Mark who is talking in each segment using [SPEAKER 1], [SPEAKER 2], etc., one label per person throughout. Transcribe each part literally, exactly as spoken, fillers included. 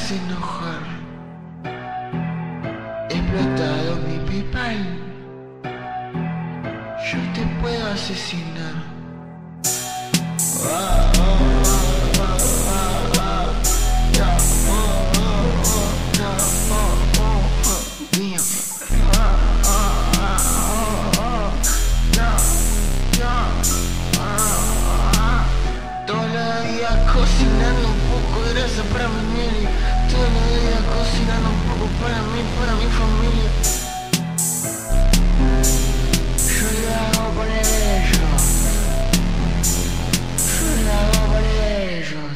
[SPEAKER 1] hagas enojar. He explotado mi PayPal. Yo te puedo asesinar. Ah, ah, ah, ah, ah, ah. Ya, oh, oh, oh, ya, oh, oh, oh. Mío. Ah, ah, ah, oh, oh. Ya, ya, ah, ah. Todos los días cocinando un poco de grasa para mi miel. Todos los días cocinando un poco para mí, para mi familia. Yo lo hago por ellos. Yo lo hago por ellos.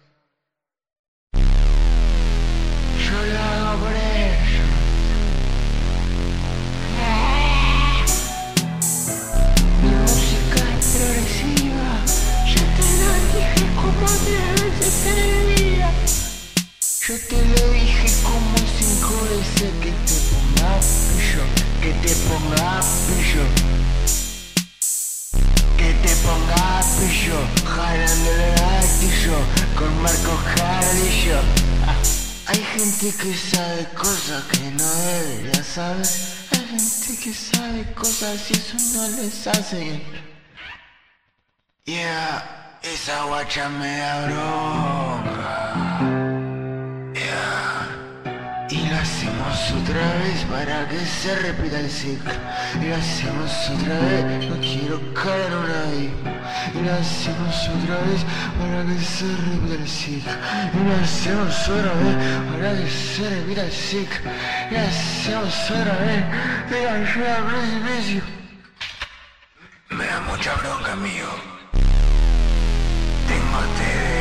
[SPEAKER 1] Yo lo hago por ellos. Mi música es progresiva. Ya te lo dije como tres veces en el día. Yo te lo dije como cinco veces que te ponga pillo, que te ponga pillo, que te ponga pillo, jalando el gatillo con Marco Jaradillo. Ah, hay gente que sabe cosas que no debería saber. Hay gente que sabe cosas y eso no les hace bien. Yeah, esa guacha me da bronca. Y lo hacemos otra vez para que se repita el ciclo. Y lo hacemos otra vez, no quiero caer en un abismo. Y lo hacemos otra vez para que se repita el ciclo. Y lo hacemos otra vez para que se repita el ciclo. Y lo hacemos otra vez, mira, yo al precipicio. Me da mucha bronca, amigo. Tengo T D